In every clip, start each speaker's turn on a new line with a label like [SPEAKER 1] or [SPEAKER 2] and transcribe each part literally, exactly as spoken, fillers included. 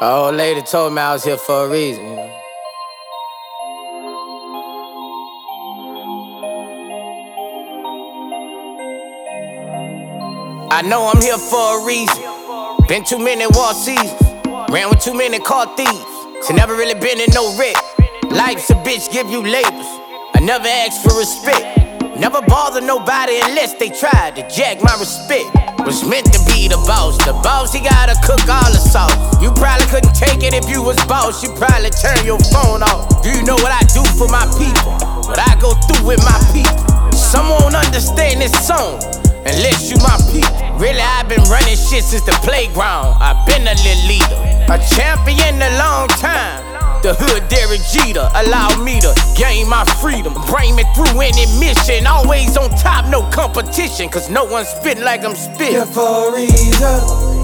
[SPEAKER 1] My old lady told me I was here for a reason, you know. I know I'm here for a reason. Been too many war seasons, ran with too many car thieves. So never really been in no wreck. Life's a bitch, give you labels. I never asked for respect. Never bother nobody unless they tried to jack my respect. Was meant to be the boss. The boss, he gotta cook all the sauce. You probably couldn't take it if you was boss. You probably turn your phone off. Do you know what I do for my people? What I go through with my people? Some won't understand this song unless you my people. Really, I've been running shit since the playground. I've been a little leader, a champion a long time. The hood Derek Jeter allowed me to gain my freedom, bring me through any mission. Always on top, no competition, cause no one's spitting like I'm spitting.
[SPEAKER 2] Here for a reason.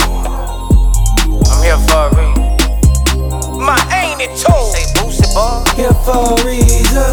[SPEAKER 1] I'm here for a reason. My ain't it told. Say Boosie boy.
[SPEAKER 2] Here for a reason.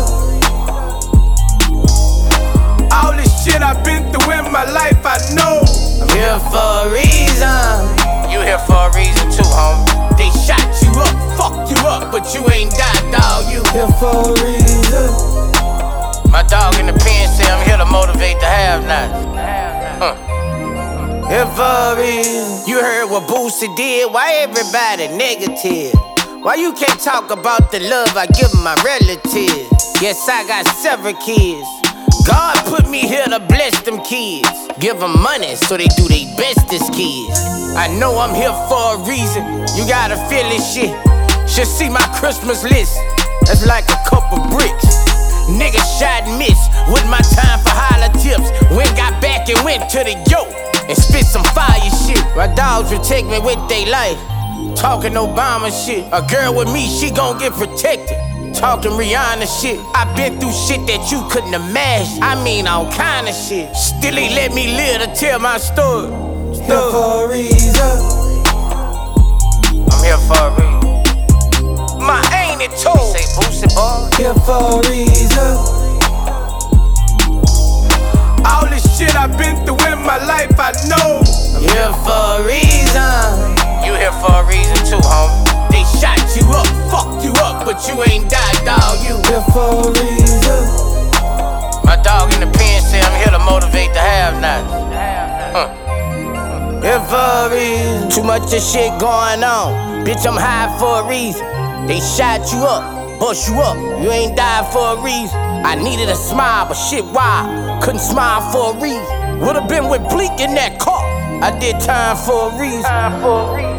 [SPEAKER 1] All this shit I've been through in my life, I know I'm here for a reason. You here for a reason too, homie. They shot you up, fucked you up, but you ain't died, dawg. You
[SPEAKER 2] here for a reason.
[SPEAKER 1] My dog in the pen say I'm here to motivate the have-nots. Huh. Here for a reason. You heard what Boosie did, why everybody negative? Why you can't talk about the love I give my relatives? Yes, I got several kids. God put me here to bless them kids. Give them money so they do their best as kids. I know I'm here for a reason. You gotta feel this shit. Should see my Christmas list. That's like a couple bricks. Niggas shot and missed with my time for holler tips. Went got back and went to the yoke and spit some fire shit. My dogs protect me with their life. Talking Obama shit. A girl with me, she gon' get protected. Talking Rihanna shit. I been through shit that you couldn't imagine. I mean all kind of shit. Still ain't let me live to tell my story.
[SPEAKER 2] Here for a reason.
[SPEAKER 1] I'm here for a reason. My ain't it told. Say Boosie boy.
[SPEAKER 2] Here for a reason.
[SPEAKER 1] All this shit I've been through in my life, I know I'm here for a reason. You here for a reason too, homie. They shot you up, fucked you up, but you ain't died, dawg. You
[SPEAKER 2] here for a reason.
[SPEAKER 1] My dog in the pen say I'm here to motivate the have-nots. Huh. Here for a reason. Too much of shit going on. Bitch, I'm high for a reason. They shot you up, bust you up. You ain't died for a reason. I needed a smile, but shit, why? Couldn't smile for a reason. Would've been with Bleak in that car. I did time for a reason. Time for a reason.